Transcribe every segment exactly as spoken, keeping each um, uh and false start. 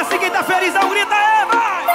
se quem tá felizão, grita aí, vai!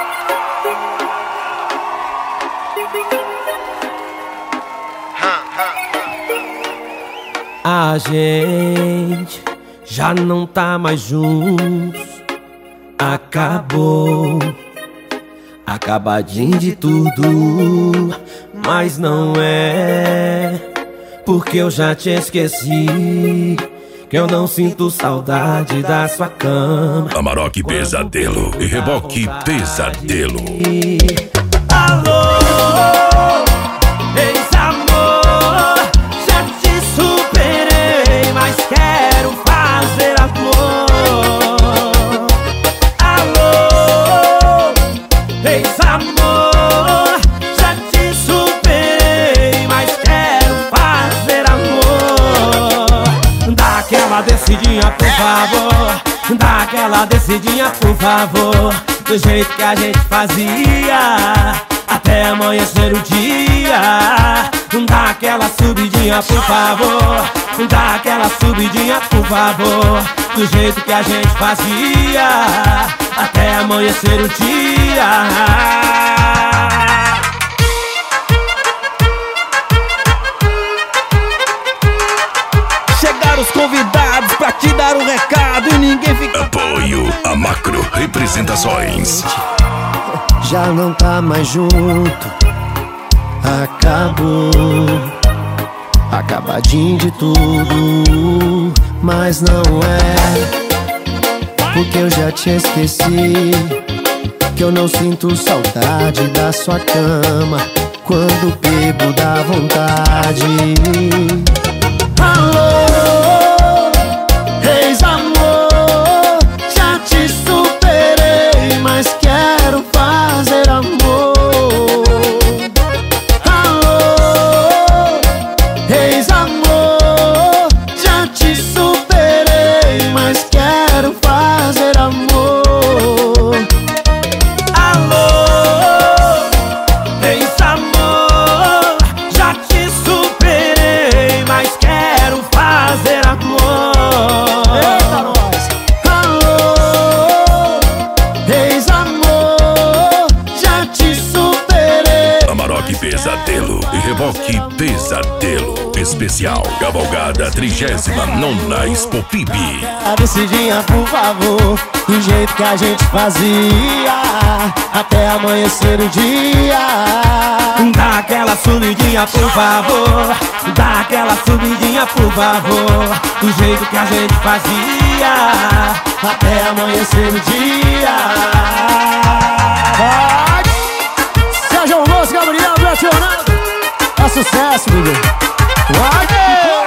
A gente já não tá mais juntos. Acabou, acabadinho de tudo. Mas não é porque eu já te esqueci, que eu não sinto saudade da sua cama. Amarok Pesadelo e Reboque Pesadelo. Alô, ex-amor, já te superei, mas quero fazer amor. Alô, ex-amor, já te superei, mas quero fazer amor. Dá aquela descidinha, por favor. Dá aquela descidinha, por favor. Do jeito que a gente fazia, até amanhecer o dia. Dá aquela subidinha, por favor. Dá aquela subidinha, por favor. Do jeito que a gente fazia, até amanhecer o dia. Chegaram os convidados pra te dar um recado e ninguém fica... Apoio a Macro Representações. Já não tá mais junto. Acabou, acabadinho de tudo. Mas não é porque eu já te esqueci, que eu não sinto saudade da sua cama. Quando bebo dá vontade. Alô, ex-amor, já te superei, mas quero fazer amor. Alô, ex-amor, já te superei, mas quero fazer amor. Alô, ex-amor, já te superei, mas quero fazer amor. Eita, nós! Alô, ex-amor, já te superei. Amarok Pesadelo e Reboque Pesadelo. Especial Cavalgada trigésima nona Expo Pibi. A descidinha, por favor, do jeito que a gente fazia, até amanhecer o dia. Dá aquela subidinha, por favor. Dá aquela subidinha, por favor. Do jeito que a gente fazia, Até amanhecer o dia. vai. Sérgio Alonso, Gabriel, Beto Fernando. É sucesso, bebê. Vai!